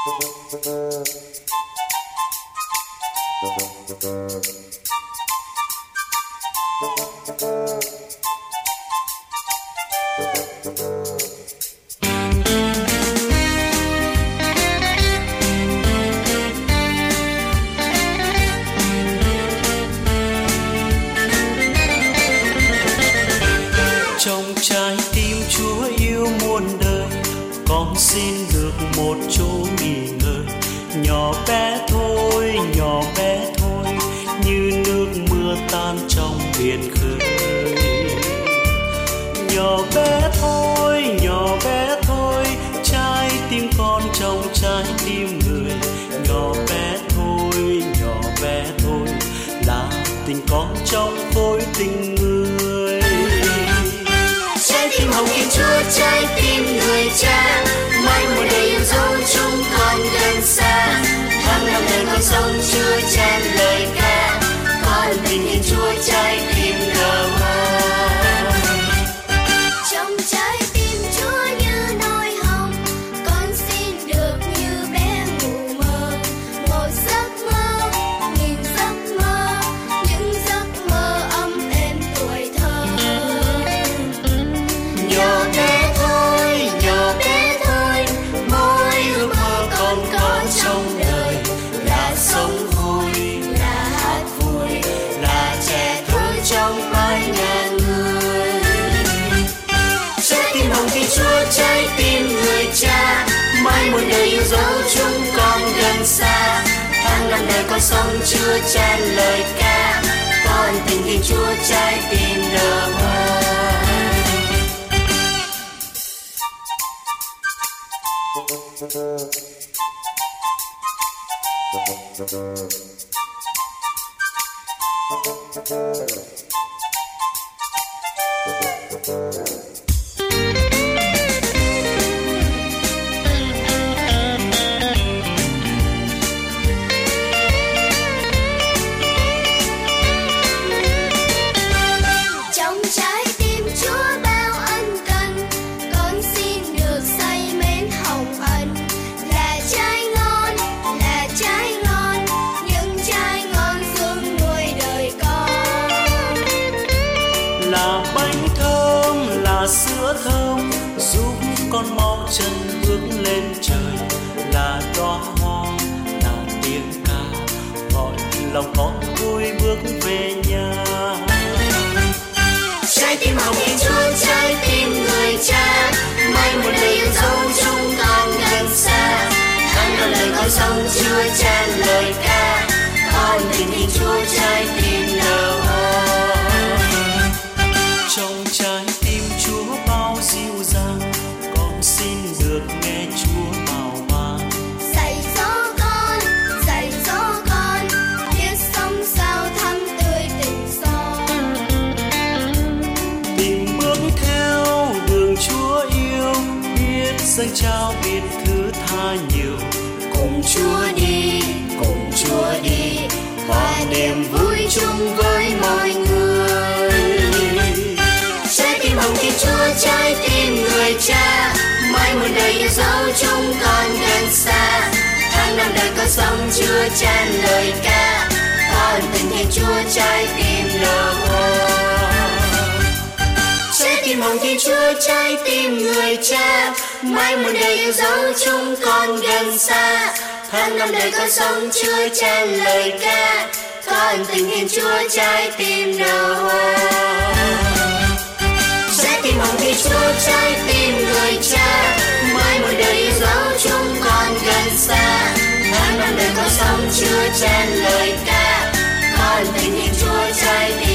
Trong trái tim Chúa yêu muôn đời, con xin được một chỗ nghỉ ngơi. Nhỏ bé thôi, như nước mưa tan trong biển khơi. Nhỏ bé thôi, trái tim con trong trái tim người. Nhỏ bé thôi, là tình con trong khối tình người. Trái tim hồng Thiên Chúa, trái tim người cha, mãi một đời yêu dấu chúng con gần xa. Tháng năm đời con sống Chúa chan lời ca, con tình Thiên Chúa trái tim nở hoa. Trong trái tim Chúa như nỗi hồng, con xin được như bé ngủ mơ. Một giấc mơ, nghìn giấc mơ, những giấc mơ ấm êm tuổi thơ. Nhỏ bé thôi, mỗi ước mơ con có trong đời là sống vui, là hát vui, là trẻ thơ trong mái nhà người. Trái tim hồng Thiên Chúa, trái tim người cha, mãi một đời yêu dấu chúng con gần xa. Tháng năm đời con sống Chúa chan lời ca, con tình Thiên Chúa trái tim nở hoa. Trong trái tim Chúa bao ân cần, con xin được say mến hồng ân. Là trái ngon, những trái ngon xuống nuôi đời con. Là bánh thơm, là sữa thơm, giúp con mau chân bước lên trời. Là đóa hoa, là tiếng ca, gọi lòng con vui bước về nhà. Trái tim hồng Thiên Chúa, trái tim người cha, mãi một đời yêu dấu chúng con gần xa. Tháng năm đời con sống Chúa chan lời ca, con tình Thiên Chúa trái tim nở hoa. Trong trái tim Chúa bao dịu dàng, con xin được nghe Chúa bảo ban. Dạy dỗ con, biết sống sao thắm tươi tình son. Tìm bước theo đường Chúa yêu, biết dâng trao biết thứ tha nhiều. Cùng Chúa đi, hòa niềm vui chung với mọi người. Trái tim hồng Thiên Chúa, trái tim người cha, mãi một đời yêu dấu chúng con gần xa. Tháng năm đời con sống Chúa chan lời ca, con tình Thiên Chúa trái tim nở hoa. Trái tim hồng Thiên Chúa, trái tim người cha, mãi một đời yêu dấu chúng con gần xa. Tháng năm đời con sống Chúa chan lời ca, con tình Thiên Chúa trái tim nở hoa. Trái tim hồng Thiên Chúa, trái tim người cha, mãi một đời yêu dấu chúng con gần xa. Tháng năm đời con sống Chúa chan lời ca, con tình Thiên Chúa trái tim